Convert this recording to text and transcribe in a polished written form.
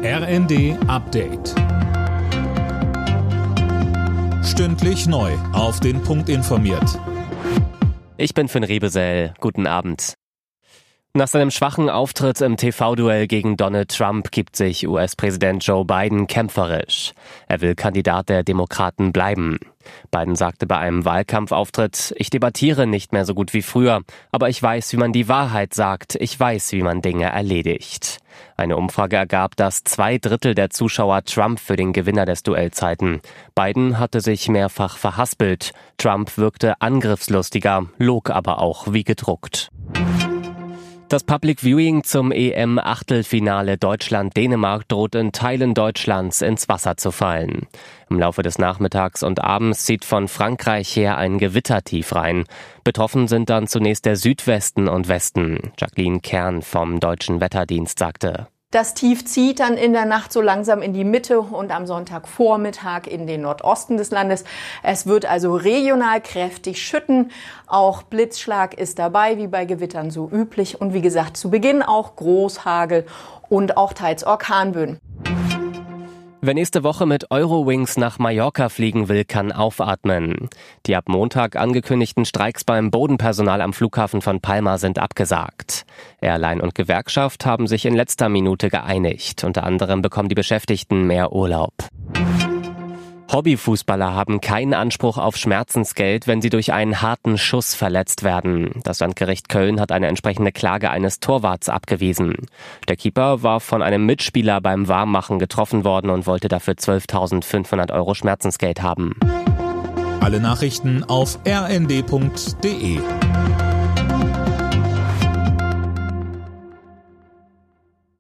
RND Update. Stündlich neu auf den Punkt informiert. Ich bin Finn Rebesell. Guten Abend. Nach seinem schwachen Auftritt im TV-Duell gegen Donald Trump gibt sich US-Präsident Joe Biden kämpferisch. Er will Kandidat der Demokraten bleiben. Biden sagte bei einem Wahlkampfauftritt: Ich debattiere nicht mehr so gut wie früher, aber ich weiß, wie man die Wahrheit sagt. Ich weiß, wie man Dinge erledigt. Eine Umfrage ergab, dass 2/3 der Zuschauer Trump für den Gewinner des Duells halten. Biden hatte sich mehrfach verhaspelt. Trump wirkte angriffslustiger, log aber auch wie gedruckt. Das Public Viewing zum EM-Achtelfinale Deutschland-Dänemark droht in Teilen Deutschlands ins Wasser zu fallen. Im Laufe des Nachmittags und Abends zieht von Frankreich her ein Gewittertief rein. Betroffen sind dann zunächst der Südwesten und Westen. Jacqueline Kern vom Deutschen Wetterdienst sagte: Das Tief zieht dann in der Nacht so langsam in die Mitte und am Sonntagvormittag in den Nordosten des Landes. Es wird also regional kräftig schütten. Auch Blitzschlag ist dabei, wie bei Gewittern so üblich. Und wie gesagt, zu Beginn auch Großhagel und auch teils Orkanböen. Wer nächste Woche mit Eurowings nach Mallorca fliegen will, kann aufatmen. Die ab Montag angekündigten Streiks beim Bodenpersonal am Flughafen von Palma sind abgesagt. Airline und Gewerkschaft haben sich in letzter Minute geeinigt. Unter anderem bekommen die Beschäftigten mehr Urlaub. Hobbyfußballer haben keinen Anspruch auf Schmerzensgeld, wenn sie durch einen harten Schuss verletzt werden. Das Landgericht Köln hat eine entsprechende Klage eines Torwarts abgewiesen. Der Keeper war von einem Mitspieler beim Warmmachen getroffen worden und wollte dafür 12.500 € Schmerzensgeld haben. Alle Nachrichten auf rnd.de.